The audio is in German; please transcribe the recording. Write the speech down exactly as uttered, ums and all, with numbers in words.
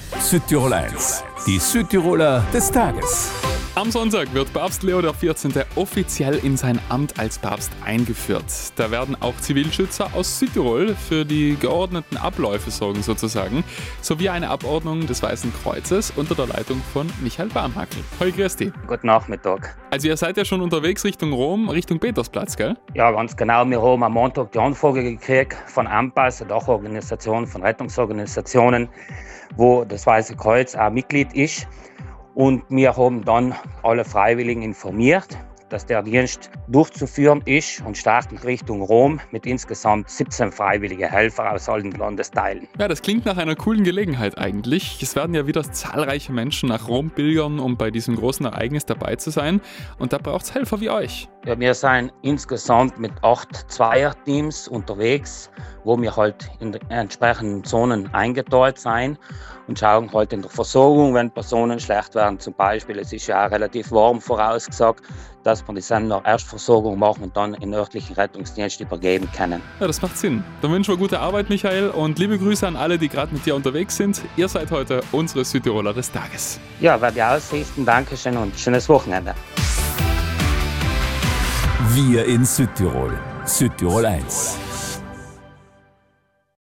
Südtirol eins, die Südtiroler des Tages. Am Sonntag wird Papst Leo der vierzehnte. offiziell in sein Amt als Papst eingeführt. Da werden auch Zivilschützer aus Südtirol für die geordneten Abläufe sorgen sozusagen, sowie eine Abordnung des Weißen Kreuzes unter der Leitung von Michael Barmhackel. Hoi, grüß dich. Guten Nachmittag. Also ihr seid ja schon unterwegs Richtung Rom, Richtung Petersplatz, gell? Ja, ganz genau. Wir haben am Montag die Anfrage gekriegt von AMPAS, eine Dachorganisation von Rettungsorganisationen, wo das Weiße Kreuz auch Mitglied ist. Und wir haben dann alle Freiwilligen informiert, dass der Dienst durchzuführen ist und starten Richtung Rom mit insgesamt siebzehn freiwillige Helfer aus allen Landesteilen. Ja, das klingt nach einer coolen Gelegenheit eigentlich. Es werden ja wieder zahlreiche Menschen nach Rom pilgern, um bei diesem großen Ereignis dabei zu sein. Und da braucht es Helfer wie euch. Ja, wir sind insgesamt mit acht Zweierteams unterwegs, wo wir halt in den entsprechenden Zonen eingeteilt sein und schauen halt in der Versorgung, wenn Personen schlecht werden. Zum Beispiel, es ist ja auch relativ warm vorausgesagt, dass wir die Sender Erstversorgung machen und dann in örtlichen Rettungsdienst übergeben können. Ja, das macht Sinn. Dann wünschen wir gute Arbeit, Michael, und liebe Grüße an alle, die gerade mit dir unterwegs sind. Ihr seid heute unsere Südtiroler des Tages. Ja, werde ich ausrichten. Dankeschön und schönes Wochenende. Wir in Südtirol. Südtirol eins.